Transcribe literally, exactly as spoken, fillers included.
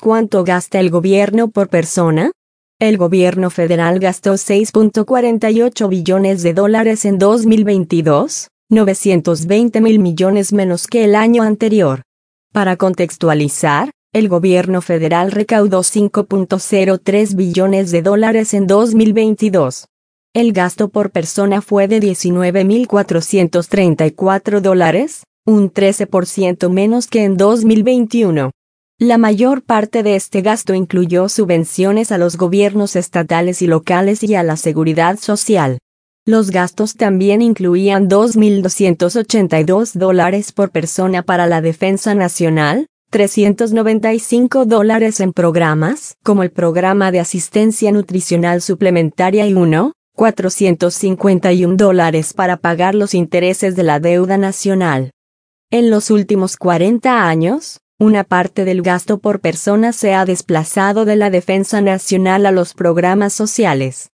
cuánto gasta el gobierno por persona? El gobierno federal gastó seis punto cuarenta y ocho billones de dólares en dos mil veintidós, novecientos veinte mil millones menos que el año anterior. Para contextualizar, el gobierno federal recaudó cinco punto cero tres billones de dólares en dos mil veintidós. El gasto por persona fue de diecinueve mil cuatrocientos treinta y cuatro dólares, un trece por ciento menos que en dos mil veintiuno. La mayor parte de este gasto incluyó subvenciones a los gobiernos estatales y locales y a la seguridad social. Los gastos también incluían dos mil doscientos ochenta y dos dólares por persona para la defensa nacional, trescientos noventa y cinco dólares en programas, como el Programa de Asistencia Nutricional Suplementaria y uno, cuatrocientos cincuenta y un dólares para pagar los intereses de la deuda nacional. En los últimos cuarenta años, una parte del gasto por persona se ha desplazado de la defensa nacional a los programas sociales.